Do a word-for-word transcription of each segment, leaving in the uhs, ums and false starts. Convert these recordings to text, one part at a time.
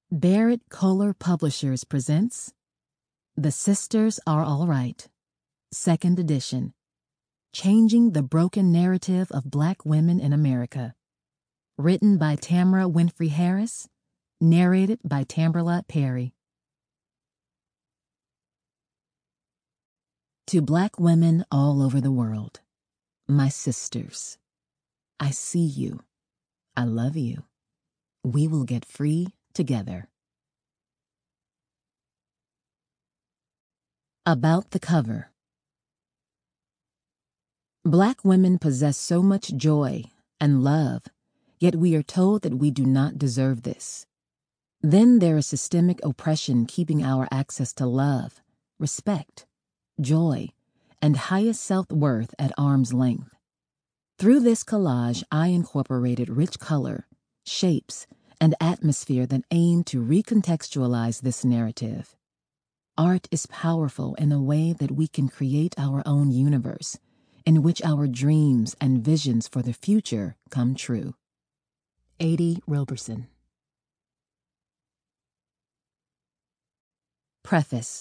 Barrett Kohler Publishers presents The Sisters Are All Right, Second Edition, Changing the Broken Narrative of Black Women in America. Written by Tamara Winfrey Harris, narrated by Tamberlot Perry. To Black women all over the world, my sisters, I see you. I love you. We will get free together. About the cover. Black women possess so much joy and love, yet we are told that we do not deserve this. Then there is systemic oppression keeping our access to love, respect, joy, and highest self-worth at arm's length. Through this collage, I incorporated rich color, shapes, and atmosphere that aim to recontextualize this narrative. Art is powerful in a way that we can create our own universe, in which our dreams and visions for the future come true. Adi Roberson. Preface.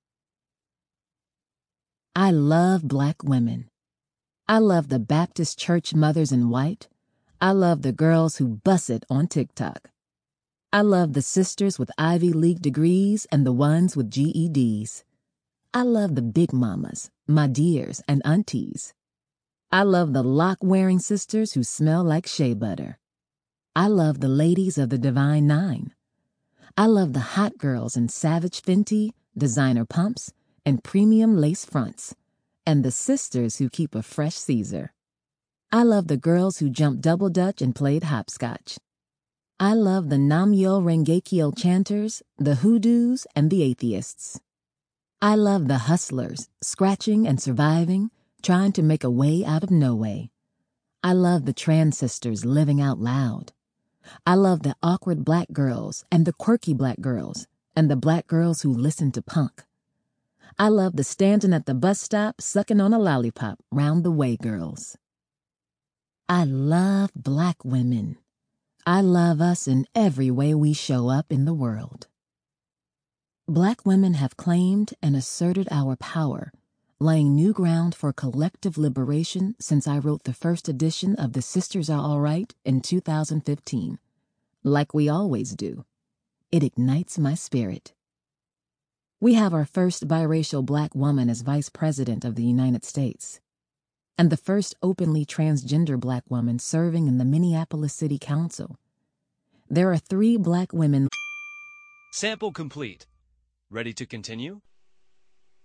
I love Black women. I love the Baptist church mothers in white. I love the girls who bust it on TikTok. I love the sisters with Ivy League degrees and the ones with G E Ds. I love the big mamas, my dears, and aunties. I love the lock-wearing sisters who smell like shea butter. I love the ladies of the Divine Nine. I love the hot girls in Savage Fenty, designer pumps, and premium lace fronts, and the sisters who keep a fresh Caesar. I love the girls who jumped double dutch and played hopscotch. I love the Nam-myo Renge-kyo chanters, the hoodoos, and the atheists. I love the hustlers, scratching and surviving, trying to make a way out of no way. I love the trans sisters living out loud. I love the awkward Black girls and the quirky Black girls and the Black girls who listen to punk. I love the standing at the bus stop sucking on a lollipop round the way girls. I love Black women. I love us in every way we show up in the world. Black women have claimed and asserted our power, laying new ground for collective liberation since I wrote the first edition of The Sisters Are All Right in two thousand fifteen. Like we always do, it ignites my spirit. We have our first biracial Black woman as Vice President of the United States, and the first openly transgender Black woman serving in the Minneapolis City Council. There are three Black women. Sample complete. Ready to continue?